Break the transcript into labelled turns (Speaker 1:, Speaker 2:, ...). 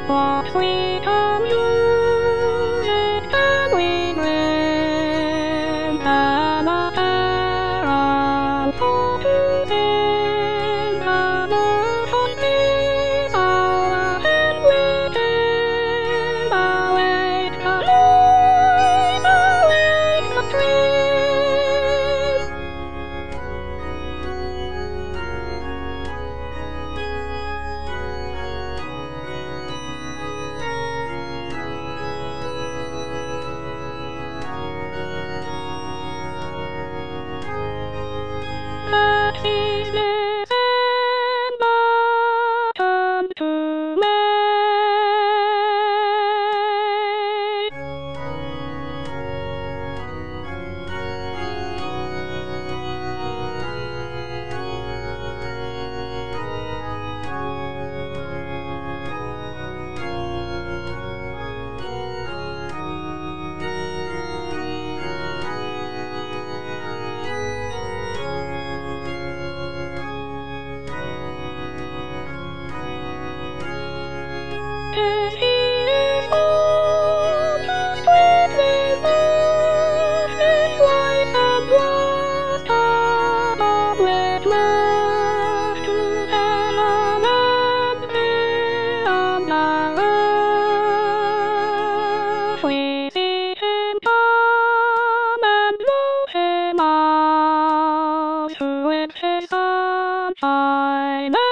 Speaker 1: What we can use it can we win and a terror for to win and a shot is our head within awake the noise awake the stream. That is December turn to May. It is all too sweet with love, its light and water, of which mirth to heaven and beyond the earth. We see him come and blow him out, through it his sunshine.